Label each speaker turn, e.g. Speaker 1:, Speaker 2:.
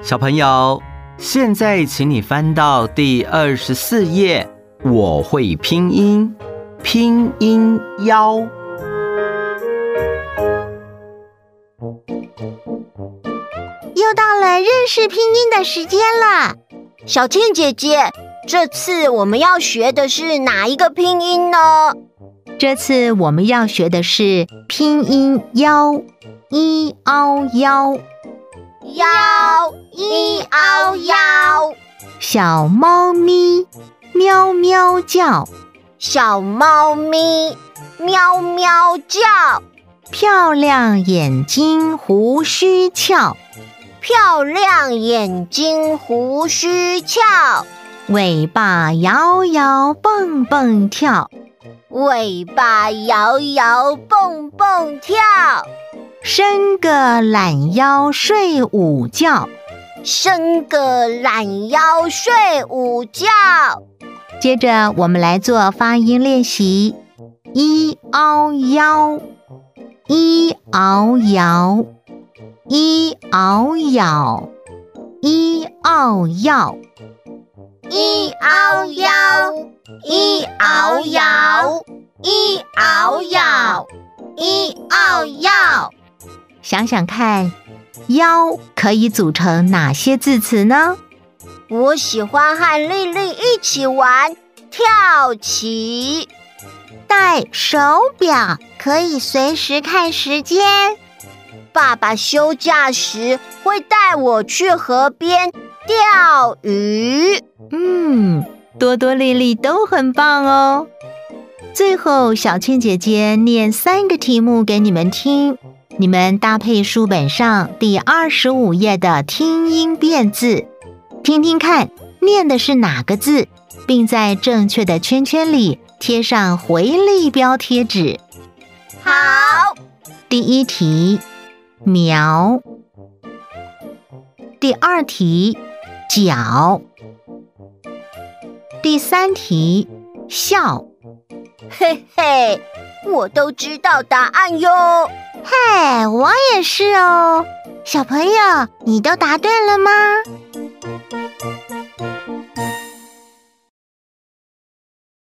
Speaker 1: 小朋友，现在请你翻到第24页，我会拼音，拼音妖。
Speaker 2: 又到了认识拼音的时间了。
Speaker 3: 小倩姐姐，这次我们要学的是哪一个拼音呢？
Speaker 2: 这次我们要学的是拼音妖，一凹妖。
Speaker 3: 妖，一凹妖。
Speaker 2: 小猫咪喵喵叫，
Speaker 3: 小猫咪喵喵叫。
Speaker 2: 漂亮眼睛胡须翘，
Speaker 3: 漂亮眼睛胡须翘。
Speaker 2: 尾巴摇摇蹦蹦跳，
Speaker 3: 尾巴摇摇蹦蹦跳。
Speaker 2: 伸个懒腰睡午觉，
Speaker 3: 伸个懒腰睡午觉。
Speaker 2: 接着我们来做发音练习，一凹腰，一熬摇，一熬咬，一熬药，
Speaker 3: 一凹腰，一熬摇，一熬咬，一熬药。
Speaker 2: 想想看，腰可以组成哪些字词呢？
Speaker 3: 我喜欢和丽丽一起玩跳棋。
Speaker 2: 戴手表可以随时看时间。
Speaker 3: 爸爸休假时会带我去河边钓鱼。
Speaker 2: 多多丽丽都很棒哦。最后，小倩姐姐念3个题目给你们听，你们搭配书本上第25页的听音辨字，听听看念的是哪个字，并在正确的圈圈里贴上回力标贴纸。
Speaker 3: 好。
Speaker 2: 第一题，苗。第二题，脚。第三题，笑。
Speaker 3: 嘿嘿，我都知道答案哟。
Speaker 2: 嘿，我也是哦。小朋友，你都答对了吗？